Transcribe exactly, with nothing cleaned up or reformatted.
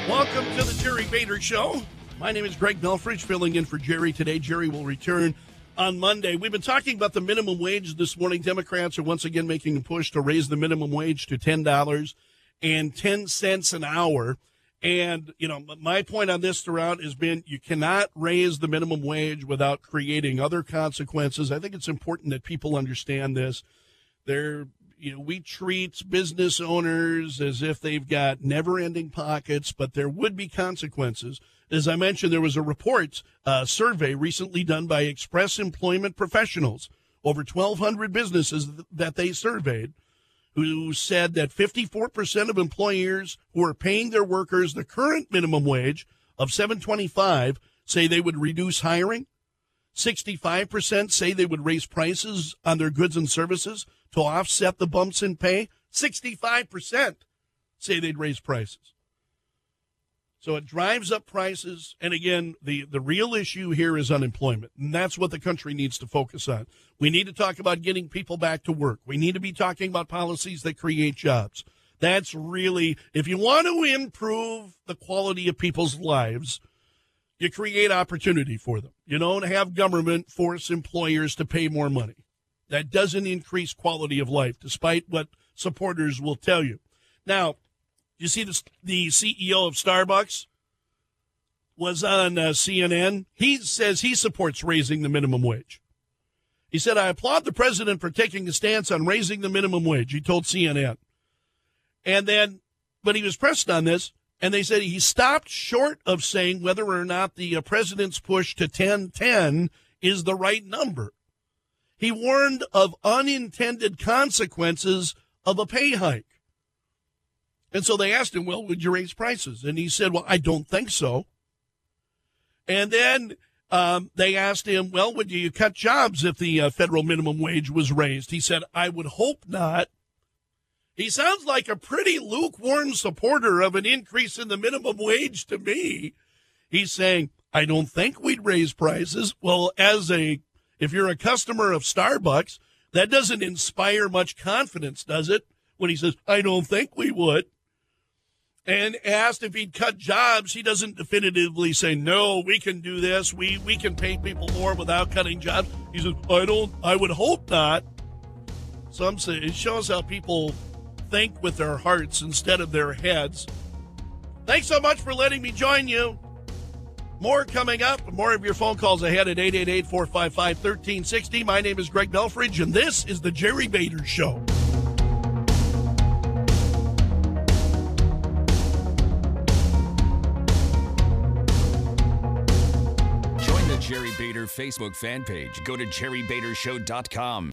Welcome to the Jerry Bader Show. My name is Greg Belfridge, filling in for Jerry today. Jerry will return on Monday. We've been talking about the minimum wage this morning. Democrats are once again making a push to raise the minimum wage to ten dollars and ten cents an hour. And, you know, my point on this throughout has been you cannot raise the minimum wage without creating other consequences. I think it's important that people understand this. They're, you know, we treat business owners as if they've got never-ending pockets, but there would be consequences. As I mentioned, there was a report, a survey recently done by Express Employment Professionals, over twelve hundred businesses that they surveyed, who said that fifty-four percent of employers who are paying their workers the current minimum wage of seven twenty-five say they would reduce hiring. sixty-five percent say they would raise prices on their goods and services to offset the bumps in pay. sixty-five percent say they'd raise prices. So it drives up prices. And again, the, the real issue here is unemployment. And that's what the country needs to focus on. We need to talk about getting people back to work. We need to be talking about policies that create jobs. That's really, if you want to improve the quality of people's lives, you create opportunity for them. You don't have government force employers to pay more money. That doesn't increase quality of life, despite what supporters will tell you. Now, you see this, the C E O of Starbucks was on uh, C N N. He says he supports raising the minimum wage. He said, I applaud the president for taking a stance on raising the minimum wage, he told C N N. And then, but he was pressed on this, and they said he stopped short of saying whether or not the uh, president's push to ten ten is the right number. He warned of unintended consequences of a pay hike. And so they asked him, well, would you raise prices? And he said, well, I don't think so. And then um, they asked him, well, would you cut jobs if the uh, federal minimum wage was raised? He said, I would hope not. He sounds like a pretty lukewarm supporter of an increase in the minimum wage to me. He's saying, I don't think we'd raise prices. Well, as a, if you're a customer of Starbucks, that doesn't inspire much confidence, does it? When he says, I don't think we would. And asked if he'd cut jobs, he doesn't definitively say, no, we can do this. We we can pay people more without cutting jobs. He says, I don't, I would hope not. Some say it shows how people think with their hearts instead of their heads. Thanks so much for letting me join you. More coming up. More of your phone calls ahead at eight eight eight, four five five, one three six zero. My name is Greg Belfridge, and this is the Jerry Bader Show. Jerry Bader Facebook fan page. Go to jerry bader show dot com.